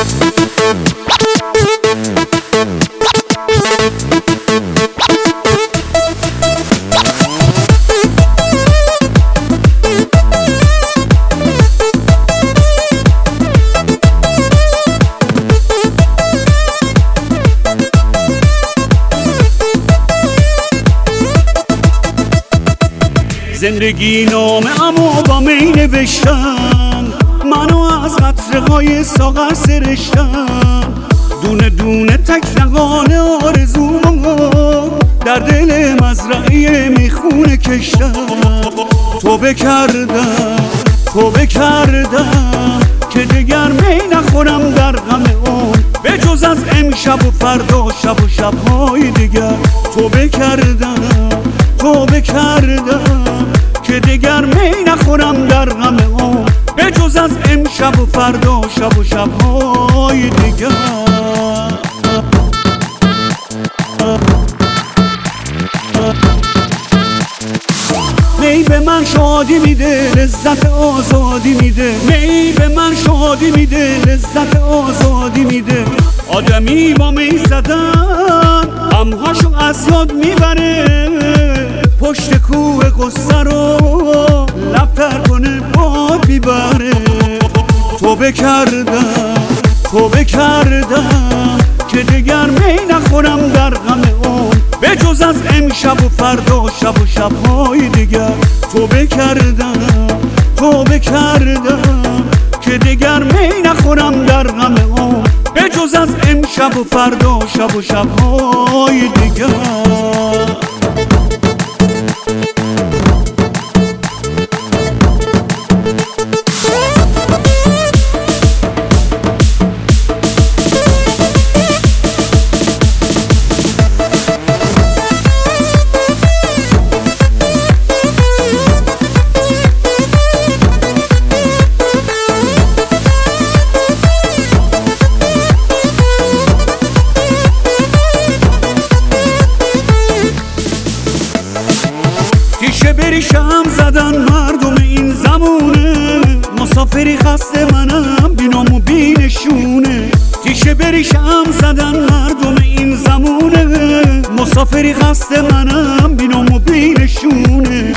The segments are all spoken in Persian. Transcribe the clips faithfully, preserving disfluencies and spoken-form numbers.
زندگی نامه اما با می نوشتم، منو از قطره های ساغر سرشتم، دونه دونه تک رقانه آرزومو در دل مزرعه میخونه کشتم. توبه کردم توبه کردم که دگر می نخورم در غم اون، به جز از امشب و فردا شب و شبهای دیگر. توبه کردم توبه کردم که دگر می نخورم در غم اون، به جز از امشب و فردا شب و شبهای دیگر. می به من شادی میده، لذت آزادی میده. می به من شادی میده، لذت آزادی میده. آدمی با می زدن غمهاشو از یاد میبره، پشت کوه قصه رو لبتر کنه باد میبره. توبه کردم توبه کردم که دگر می نخورم در غم اون، به جز از امشب و فردا شب و شبهای دیگر. توبه کردم توبه کردم که دگر می نخورم در غم اون، به جز از امشب و فردا شب و شبهای دیگر. تیشه بریشم زدن مردم این زمونه، مسافری خسته منم بینام و بینشونه. تیشه بریشم زدن مردم این زمونه، مسافری خسته منم بینام و بینشونه.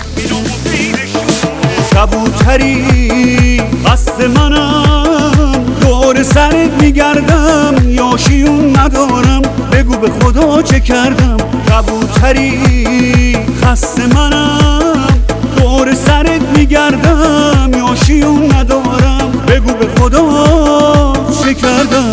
کبوتری قصد منم، دور سرت میگردم، یاشیون ندارم، بگو به خدا چه کردم. کبوتری خسته منم، دور سرت میگردم، یاشیون ندارم، بگو به خدا چه کردم.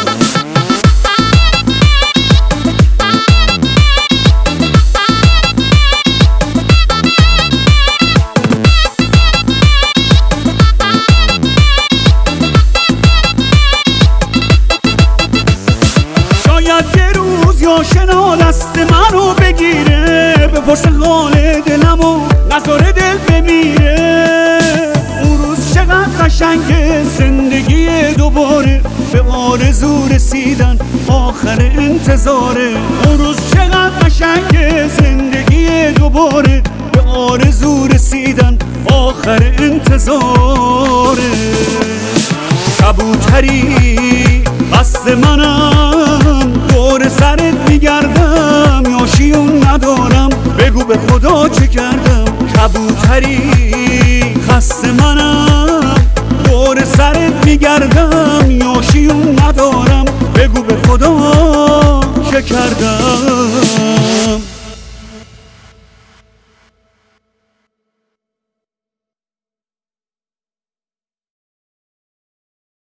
یاشنا دست منو بگیره، بپرس حال دلمو نذاره دل بمیره. اون روز چقدر قشنگه زندگی دوباره، به آرزو رسیدن آخر انتظاره. اون روز چقدر قشنگه زندگی دوباره، به آرزو رسیدن آخر انتظاره. کبوتری قصد منم، دور سرت میگردم، یاشیون ندارم، بگو به خدا چه کردم. کبوتری خسته منم، دور سرت میگردم، یاشیون ندارم، بگو به خدا چه کردم.